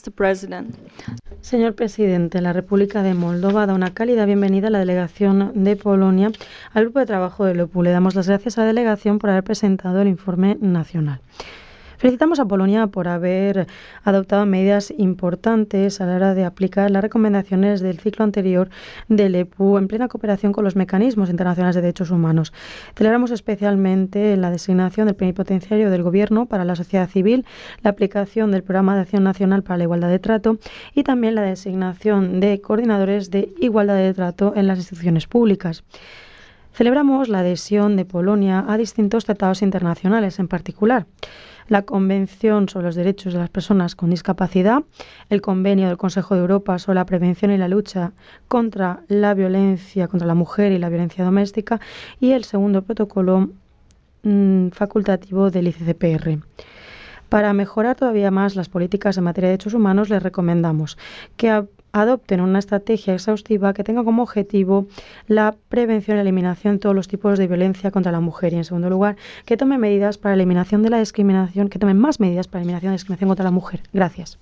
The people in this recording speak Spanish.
Mr. President. Señor presidente, la República de Moldova da una cálida bienvenida a la delegación de Polonia al grupo de trabajo de LEPU. Le damos las gracias a la delegación por haber presentado el informe nacional. Felicitamos a Polonia por haber adoptado medidas importantes a la hora de aplicar las recomendaciones del ciclo anterior del EPU en plena cooperación con los mecanismos internacionales de derechos humanos. Celebramos especialmente la designación del plenipotenciario del Gobierno para la sociedad civil, la aplicación del Programa de Acción Nacional para la Igualdad de Trato y también la designación de coordinadores de igualdad de trato en las instituciones públicas. Celebramos la adhesión de Polonia a distintos tratados internacionales, en particular la Convención sobre los Derechos de las Personas con Discapacidad, el Convenio del Consejo de Europa sobre la prevención y la lucha contra la violencia contra la mujer y la violencia doméstica y el segundo protocolo facultativo del ICCPR. Para mejorar todavía más las políticas en materia de derechos humanos, les recomendamos que adopten una estrategia exhaustiva que tenga como objetivo la prevención y eliminación de todos los tipos de violencia contra la mujer y, en segundo lugar, que tomen medidas para la eliminación de la discriminación, que tomen más medidas para la eliminación de la discriminación contra la mujer. Gracias.